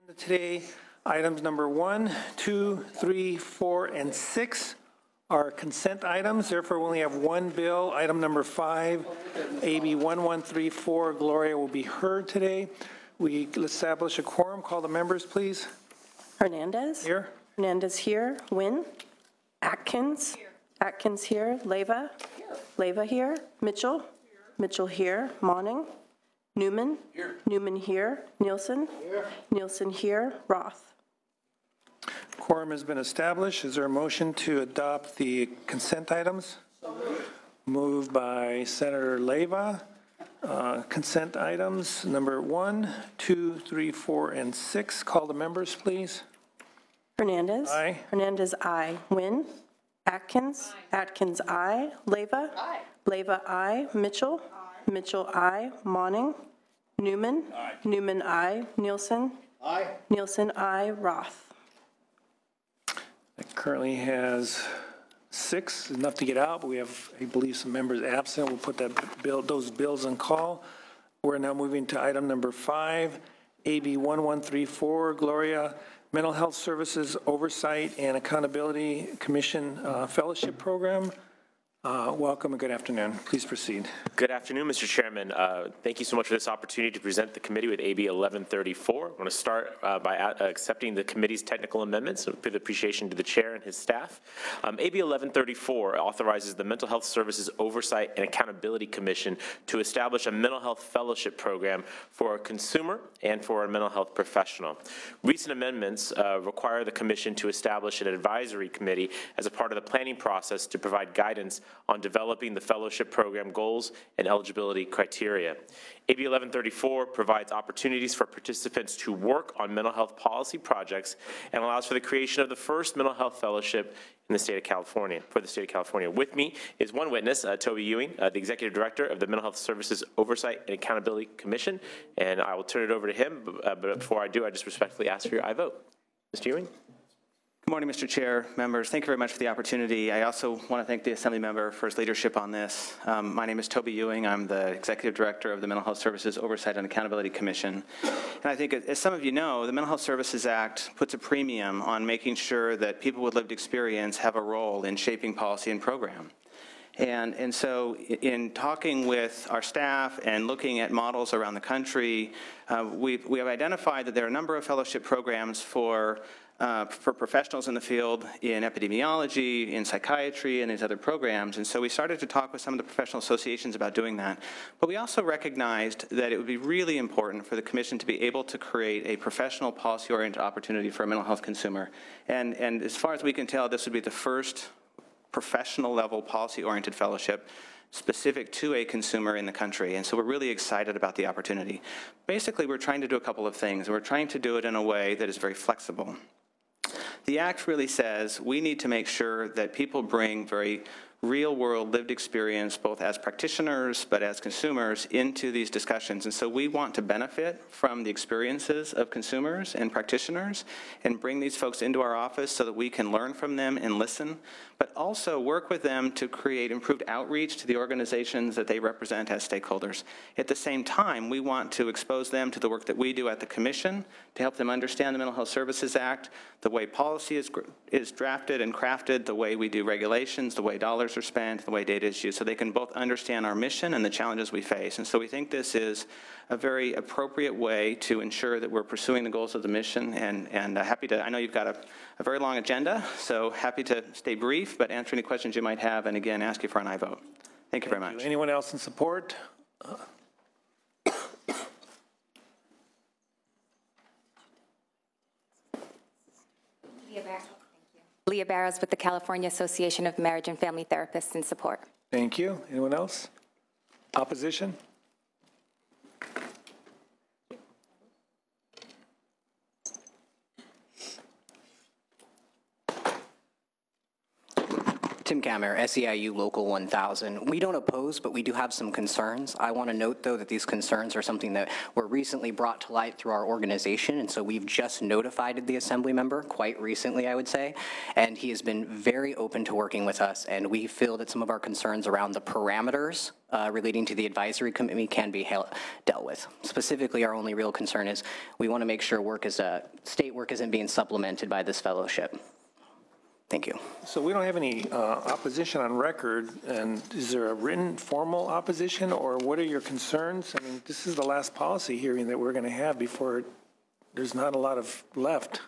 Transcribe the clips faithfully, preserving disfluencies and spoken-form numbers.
Today, items number one, two, three, four, and six are consent items. Therefore, we only have one bill. Item number five, A B one one three four, Gloria, will be heard today. We establish a quorum. Call the members, please. Hernandez. Here. Hernandez here. Wynn. Atkins. Here. Atkins here. Leyva. Here. Leyva here. Mitchell. Here. Mitchell here. Monning. Newman. Here. Newman here. Nielsen. Here. Nielsen here. Roth. Quorum has been established. Is there a motion to adopt the consent items? So moved. Moved by Senator Leyva. Uh, consent items number one, two, three, four, and six. Call the members, please. Hernandez. Aye. Hernandez, aye. Wynn. Atkins. Aye. Atkins, aye. Leyva. Aye. Leyva, aye. Mitchell. Aye. Mitchell, aye. Monning. Newman. Aye. Newman, aye. Nielsen. Aye. Nielsen, aye. Roth. It currently has six, enough to get out, but we have, I believe, some members absent. We'll put that bill, those bills on call. We're now moving to item number five, A B one one three four, Gloria, Mental Health Services Oversight and Accountability Commission uh, Fellowship Program. Uh, welcome and good afternoon. Please proceed. Good afternoon, Mister Chairman. Uh, thank you so much for this opportunity to present the committee with A B eleven thirty-four. I want to start uh, by uh, accepting the committee's technical amendments with appreciation to the chair and his staff. Um, A B eleven thirty-four authorizes the Mental Health Services Oversight and Accountability Commission to establish a mental health fellowship program for a consumer and for a mental health professional. Recent amendments uh, require the commission to establish an advisory committee as a part of the planning process to provide guidance on developing the fellowship program goals and eligibility criteria. A B eleven thirty-four provides opportunities for participants to work on mental health policy projects and allows for the creation of the first mental health fellowship in the state of California, for the state of California. With me is one witness, uh, Toby Ewing, uh, the Executive Director of the Mental Health Services Oversight and Accountability Commission, and I will turn it over to him, uh, but before I do, I just respectfully ask for your aye vote. Mister Ewing? Good morning, Mister Chair, members. Thank you very much for the opportunity. I also want to thank the Assembly member for his leadership on this. Um, my name is Toby Ewing. I'm the Executive Director of the Mental Health Services Oversight and Accountability Commission. And I think, as some of you know, the Mental Health Services Act puts a premium on making sure that people with lived experience have a role in shaping policy and program. And, and so in talking with our staff and looking at models around the country, uh, we've, we have identified that there are a number of fellowship programs for Uh, for professionals in the field in epidemiology, in psychiatry, and these other programs. And so we started to talk with some of the professional associations about doing that. But we also recognized that it would be really important for the commission to be able to create a professional policy-oriented opportunity for a mental health consumer. And, and as far as we can tell, this would be the first professional level policy-oriented fellowship specific to a consumer in the country. And so we're really excited about the opportunity. Basically, we're trying to do a couple of things. We're trying to do it in a way that is very flexible. The Act really says we need to make sure that people bring very real-world lived experience, both as practitioners but as consumers, into these discussions. And so we want to benefit from the experiences of consumers and practitioners and bring these folks into our office so that we can learn from them and listen, but also work with them to create improved outreach to the organizations that they represent as stakeholders. At the same time, we want to expose them to the work that we do at the Commission to help them understand the Mental Health Services Act, the way policy is, is drafted and crafted, the way we do regulations, the way dollars are spent, the way data is used, so they can both understand our mission and the challenges we face. And so we think this is a very appropriate way to ensure that we're pursuing the goals of the mission, and, and uh, happy to, I know you've got a, a very long agenda, so happy to stay brief, but answer any questions you might have, and again, ask you for an aye vote. Thank you very much. Anyone else in support? Uh, Leah Barrows with the California Association of Marriage and Family Therapists in support. Thank you. Anyone else? Opposition? Tim Kammer, S E I U Local one thousand. We don't oppose, but we do have some concerns. I want to note, though, that these concerns are something that were recently brought to light through our organization, and so we've just notified the Assembly member, quite recently, I would say, and he has been very open to working with us, and we feel that some of our concerns around the parameters uh, relating to the advisory committee can be held, dealt with. Specifically, our only real concern is we want to make sure work is, uh, state work isn't being supplemented by this fellowship. Thank you. So we don't have any uh, opposition on record, and is there a written formal opposition, or what are your concerns? I mean, this is the last policy hearing that we're going to have before there's not a lot of left.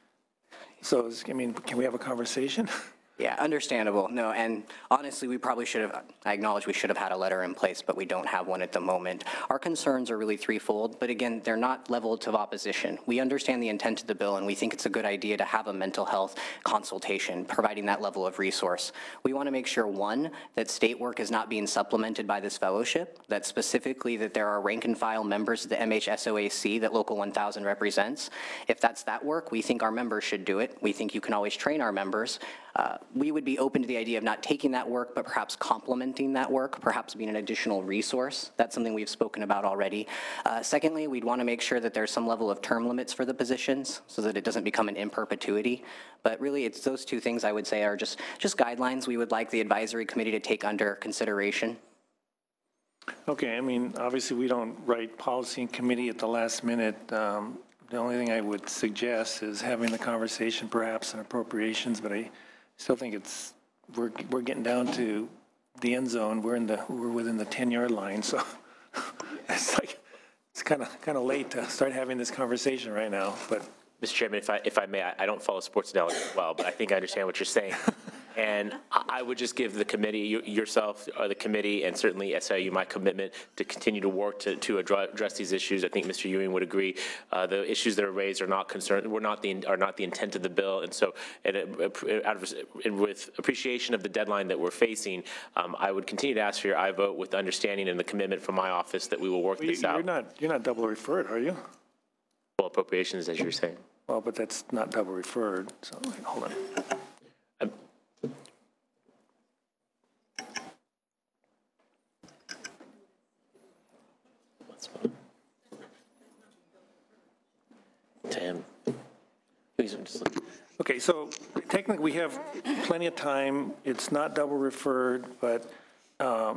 So, is- I mean, can we have a conversation? Yeah, understandable. No, and honestly, we probably should have, I acknowledge we should have had a letter in place, but we don't have one at the moment. Our concerns are really threefold, but again, they're not leveled to opposition. We understand the intent of the bill, and we think it's a good idea to have a mental health consultation, providing that level of resource. We want to make sure, one, that state work is not being supplemented by this fellowship, that specifically that there are rank and file members of the M H S O A C that Local one thousand represents. If that's that work, we think our members should do it. We think you can always train our members. Uh, we would be open to the idea of not taking that work, but perhaps complementing that work, perhaps being an additional resource. That's something we've spoken about already. Uh, secondly, we'd want to make sure that there's some level of term limits for the positions so that it doesn't become an in perpetuity. But really, it's those two things I would say are just, just guidelines we would like the advisory committee to take under consideration. Okay, I mean, obviously, we don't write policy in committee at the last minute. Um, The only thing I would suggest is having the conversation perhaps on appropriations, but I still think it's, we're, we're getting down to the end zone. We're in the, we're within the ten-yard line, so it's like, it's kind of, kind of late to start having this conversation right now, but. Mister Chairman, if I, if I may, I I don't follow sports analogy well, but I think I understand what you're saying. And I I would just give the committee, you- yourself, or the committee, and certainly S I U, my commitment to continue to work to, to address address these issues. I think Mister Ewing would agree. Uh, the issues that are raised are not concerned, were not the, are not the intent of the bill. And so, and, uh, out of, and with appreciation of the deadline that we're facing, um, I would continue to ask for your aye vote with understanding and the commitment from my office that we will work You- this out. You're not, you're not double referred, are you? Well, appropriations, as you were saying. Well, but that's not double referred, so, hold on. Tim. Please, I'm just looking. Okay, so technically, we have plenty of time. It's not double referred, but um,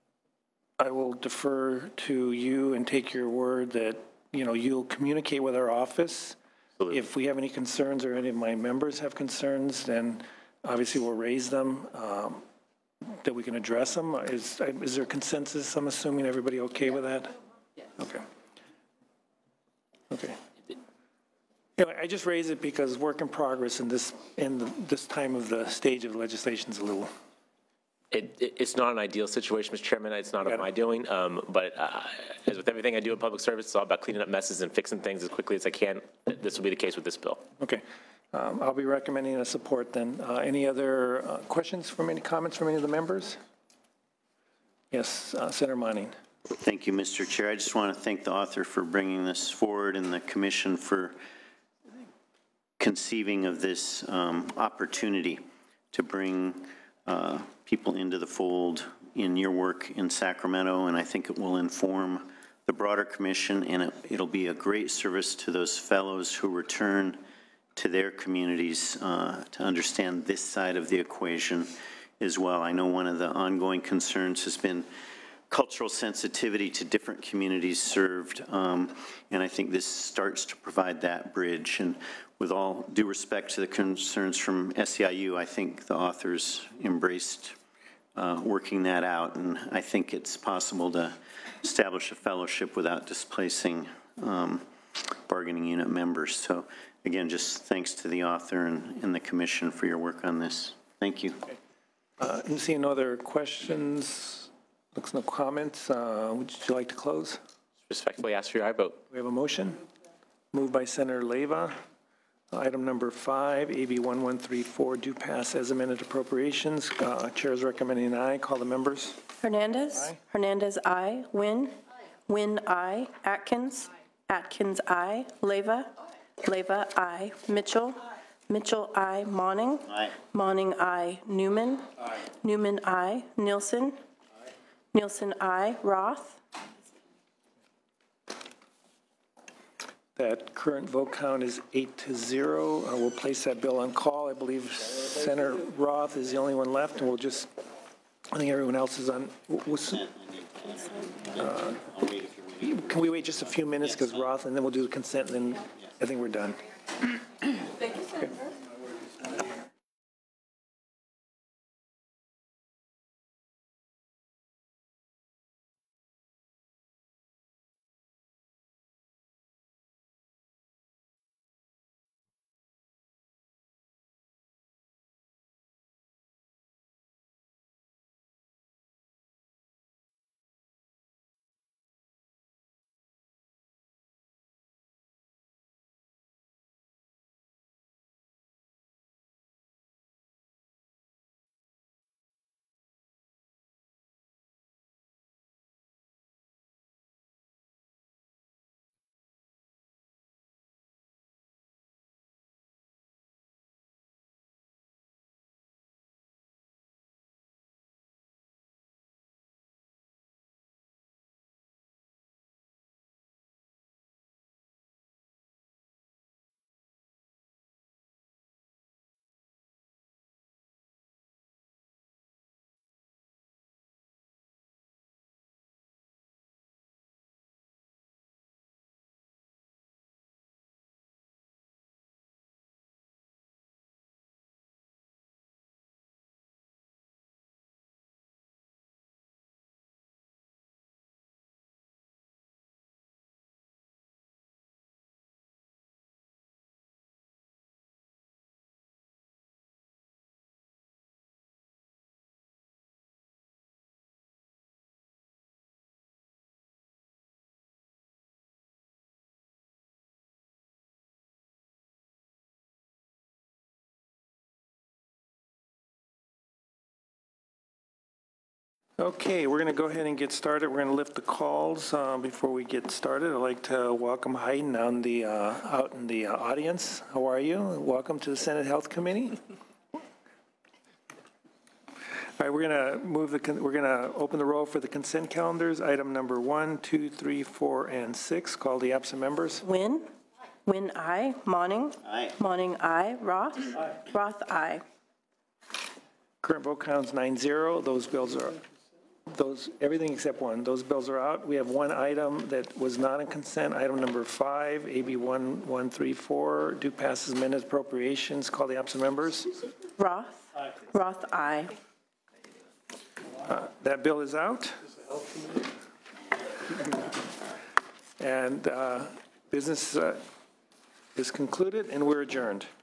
I will defer to you and take your word that, you know, you'll communicate with our office. Absolutely. If we have any concerns or any of my members have concerns, then obviously we'll raise them, um, that we can address them. Is, is there consensus? I'm assuming everybody okay with that? Okay. Okay. Anyway, I just raise it because work in progress in this, in the- this time of the stage of legislation is a little, It, it- it's not an ideal situation, Mister Chairman. It's not Got of it. my doing. Um, but uh, as with everything I do in public service, it's all about cleaning up messes and fixing things as quickly as I can. This will be the case with this bill. okay. Um, I'll be recommending a support then. Uh, Any other uh, questions from any comments from any of the members? Yes, uh, Senator Monning. Thank you, Mister Chair. I just want to thank the author for bringing this forward and the commission for conceiving of this um, opportunity to bring uh, people into the fold in your work in Sacramento, and I think it will inform the broader commission, and it, it'll be a great service to those fellows who return to their communities uh, to understand this side of the equation as well. I know one of the ongoing concerns has been cultural sensitivity to different communities served, um, and I think this starts to provide that bridge. And with all due respect to the concerns from S E I U, I think the authors embraced uh, working that out, and I think it's possible to establish a fellowship without displacing um, bargaining unit members. So again, just thanks to the author and, and the commission for your work on this. Thank you. Uh, and seeing no other questions, looks no comments, uh, would you like to close? Respectfully ask for your aye vote. We have a motion, moved by Senator Leyva. Item number five, A B one one three four, do pass as amended appropriations. Uh, Chair is recommending aye. Call the members. Hernandez. Aye. Hernandez, aye. Wynn. Wynn, aye. Atkins. Atkins, aye. Leyva. Leyva, aye. Mitchell. Mitchell, I. Monning. Aye. Monning, I. Newman. Aye. Newman, I. Nielsen. Aye. Nielsen, I. Roth. That current vote count is eight to zero. Uh, We'll place that bill on call. I believe Senator Roth is the only one left, and we'll just, I think everyone else is on. what's- uh, Can we wait just a few minutes, because Roth, and then we'll do the consent, and then I think we're done. Thank you, Senator. Okay, we're going to go ahead and get started. We're going to lift the calls. Uh, Before we get started, I'd like to welcome Hayden on the, uh, out in the uh, audience. How are you? Welcome to the Senate Health Committee. All right, we're going to move the, con- we're going to open the roll for the consent calendars. Item number one, two, three, four, and six. Call the absent members. Wynn. Wynn, I. Monning. Aye. Monning, I. Roth. Roth, I. Current vote count's nine zero. Those bills are, those, everything except one. Those bills are out. We have one item that was not in consent. Item number five, A B one one three four, due passes amended appropriations. Call the absent members. Roth. Roth, I. That bill is out. And uh, business uh, is concluded, and we're adjourned.